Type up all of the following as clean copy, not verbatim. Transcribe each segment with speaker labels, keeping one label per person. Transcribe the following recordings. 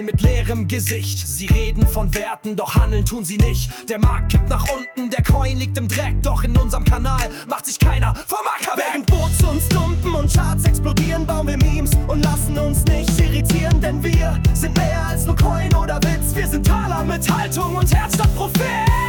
Speaker 1: Trotteln mit leerem Gesicht. Sie reden von Werten, doch handeln tun sie nicht. Der Markt kippt nach unten, der Coin liegt im Dreck. Doch in unserem Kanal macht sich keiner vom Acker weg. Während Boots uns dumpen und Charts explodieren, bauen wir Memes und lassen uns nicht irritieren. Denn wir sind mehr als nur Coin oder Witz. Wir sind Taler mit Haltung und Herz statt Prophet.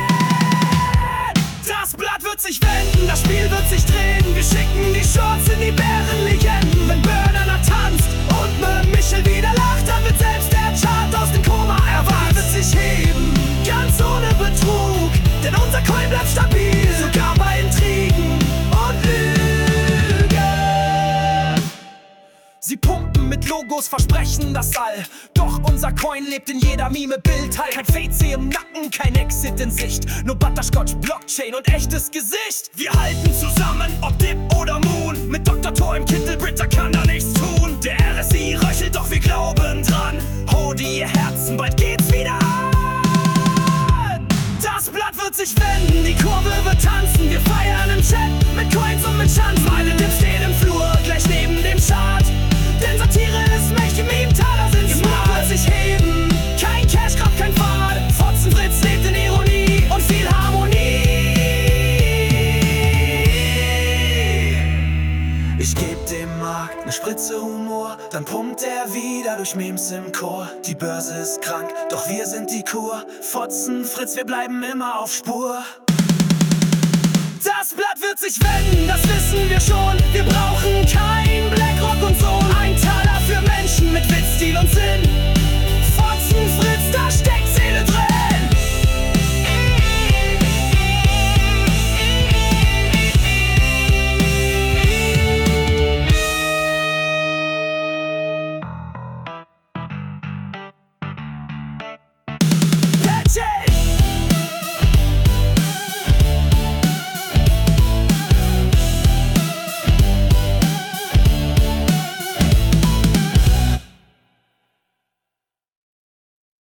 Speaker 1: Das Blatt wird sich wenden, das Spiel wird sich drehen. Wir schicken die Shorts in die Bärenlegenden. Wenn Burner noch tanzt und Michel wieder lacht, dann wird selbst der Chart aus dem Koma erwacht. Wird sich heben, ganz ohne Betrug, denn unser Coin bleibt stabil, sogar bei Intrigen und Lügen. Sie pumpen mit Logos, versprechen das All. Doch unser Coin lebt in jeder Mime, Bild. Kein Fade im Nacken, kein Exit in Sicht. Nur Butterscotch, Blockchain und echtes Gesicht. Wir halten zusammen, ob Dip oder Moon. Mit Dr. Thor im Kittel, Britta kann da nichts tun. Der RSI röchelt, doch wir glauben dran. Hodie, ihr Herzen, bald geht's wieder an. Das Blatt wird sich wenden, die Kurve wird tanzen. Wir feiern im Chat mit Coins und mit Schanzen. Meine Dips stehen im Flur, gleich neben dem Chart. Denn Satire ist mächtig, Meme-Taler sind smart. Wird sich heben, kein Cash, Kraft, kein Pfad. Fotzenfritz lebt in Ironie und viel Harmonie. Ich geb dem Markt ne Spritze Humor, dann pumpt er wieder durch Memes im Chor. Die Börse ist krank, doch wir sind die Kur. Fotzenfritz, wir bleiben immer auf Spur. Das Blatt wird sich wenden, das wissen wir schon. Wir brauchen kein Blackrock und Sohn. Ein Taler für Menschen mit Witz, Stil und Sinn. Fotzenfritz, da steckt Seele drin. Legend!